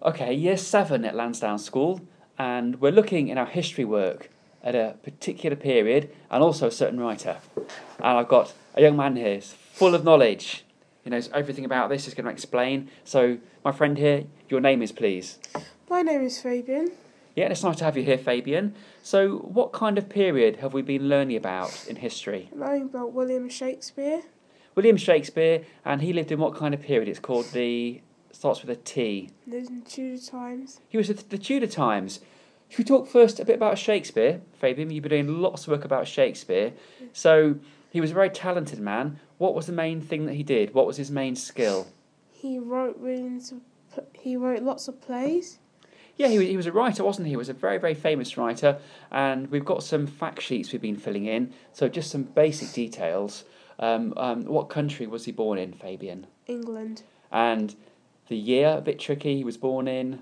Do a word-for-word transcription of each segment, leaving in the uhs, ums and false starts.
Okay, year seven at Lansdowne School, and we're looking in our history work at a particular period and also a certain writer. And I've got a young man here, who's full of knowledge. He knows everything about this, he's going to explain. So, my friend here, your name is, please? My name is Fabian. Yeah, it's nice to have you here, Fabian. So, what kind of period have we been learning about in history? Learning about William Shakespeare. William Shakespeare, and he lived in what kind of period? It's called the... starts with a T. Lived in Tudor times. He was at the Tudor times. Should we talk first a bit about Shakespeare, Fabian? You've been doing lots of work about Shakespeare. So, he was a very talented man. What was the main thing that he did? What was his main skill? He wrote readings of, he wrote lots of plays. Yeah, he, he was a writer, wasn't he? He was a very, very famous writer. And we've got some fact sheets we've been filling in. So, just some basic details. Um, um, what country was he born in, Fabian? England. And the year, a bit tricky, he was born in...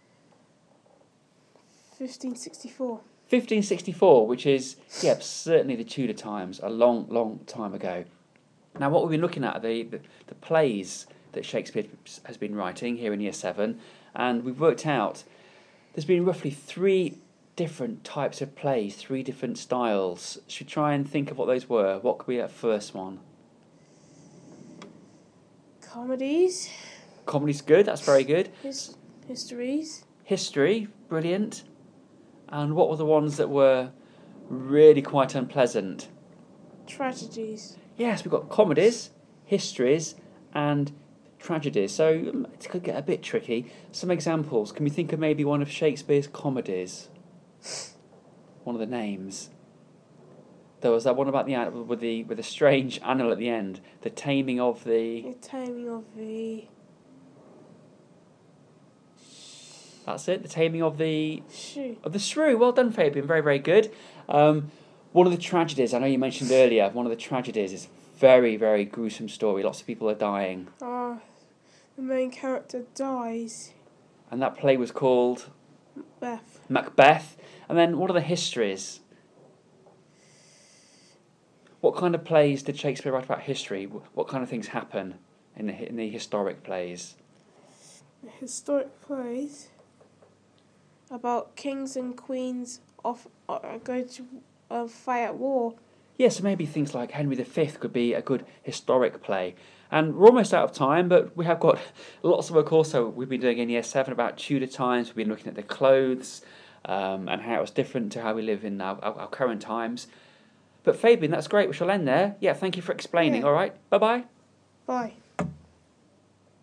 fifteen sixty-four. fifteen sixty-four, which is, yeah, certainly the Tudor times, a long, long time ago. Now, what we've been looking at are the, the, the plays that Shakespeare has been writing here in Year seven, and we've worked out there's been roughly three different types of plays, three different styles. Should we try and think of what those were? What could be that first one? Comedies. Comedy's good, that's very good. His, histories. History, brilliant. And what were the ones that were really quite unpleasant? Tragedies. Yes, we've got comedies, histories, and tragedies. So um, it could get a bit tricky. Some examples. Can we think of maybe one of Shakespeare's comedies? One of the names. There was that one about the an- with the with the strange animal at the end. The taming of the. The taming of the That's it. The taming of the shrew. of the shrew. Well done, Fabian. Very very good. Um, one of the tragedies. I know you mentioned earlier. One of the tragedies is very very gruesome story. Lots of people are dying. Ah, the main character dies. And that play was called Macbeth. Macbeth. And then what are the histories? What kind of plays did Shakespeare write about history? What kind of things happen in the in the historic plays? Historic plays about kings and queens off uh, go to uh, fight at war. Yes, so maybe things like Henry the Fifth could be a good historic play. And we're almost out of time, but we have got lots of work also we've been doing in Year seven about Tudor times. We've been looking at the clothes um, and how it was different to how we live in our, our, our current times. But Fabian, that's great. We shall end there. Yeah, thank you for explaining. Yeah. All right, bye-bye. Bye.